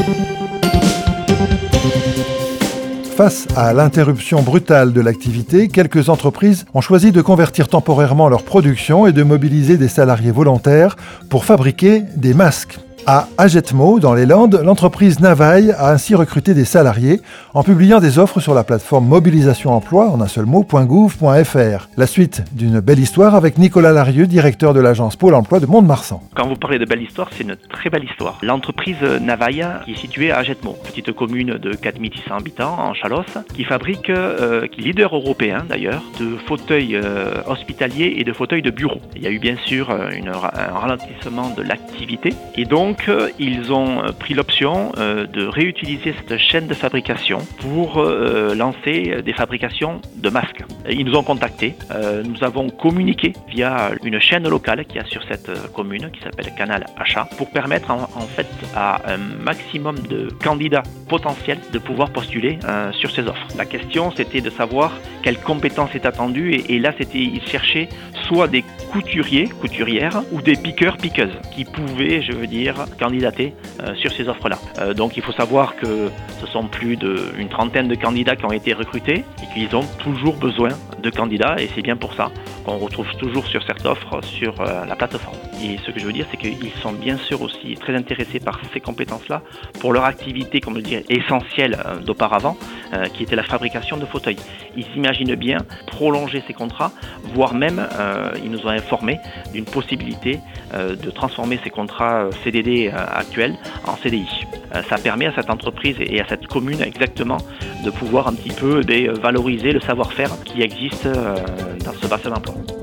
Face à l'interruption brutale de l'activité, quelques entreprises ont choisi de convertir temporairement leur production et de mobiliser des salariés volontaires pour fabriquer des masques. À Agetmo, dans les Landes, l'entreprise Navaille a ainsi recruté des salariés en publiant des offres sur la plateforme Mobilisation Emploi, en un seul mot, .gouv.fr. La suite d'une belle histoire avec Nicolas Larieux, directeur de l'agence Pôle Emploi de Mont-de-Marsan. Quand vous parlez de belle histoire, c'est une très belle histoire. L'entreprise Navaille, qui est située à Agetmo, petite commune de 4600 habitants en Chalosse, qui fabrique, qui est leader européen d'ailleurs, de fauteuils hospitaliers et de fauteuils de bureau. Il y a eu bien sûr un ralentissement de l'activité et donc ils ont pris l'option de réutiliser cette chaîne de fabrication pour lancer des fabrications de masques. Ils nous ont contactés, nous avons communiqué via une chaîne locale qu'il y a sur cette commune qui s'appelle Canal Achat pour permettre en fait à un maximum de candidats potentiels de pouvoir postuler sur ces offres. La question c'était de savoir quelles compétences est attendue et là ils cherchaient soit des couturières ou des piqueurs-piqueuses qui pouvaient, candidater sur ces offres-là. Donc il faut savoir que ce sont plus d'une trentaine de candidats qui ont été recrutés et qu'ils ont toujours besoin de candidats et c'est bien pour ça qu'on retrouve toujours sur cette offre sur la plateforme. Et ce que je veux dire, c'est qu'ils sont bien sûr aussi très intéressés par ces compétences-là pour leur activité, comme je dis, essentielle d'auparavant, qui était la fabrication de fauteuils. Ils s'imaginent bien prolonger ces contrats, voire même, ils nous ont informé d'une possibilité de transformer ces contrats CDD actuels en CDI. Ça permet à cette entreprise et à cette commune exactement de pouvoir un petit peu valoriser le savoir-faire qui existe dans ce bassin d'emploi.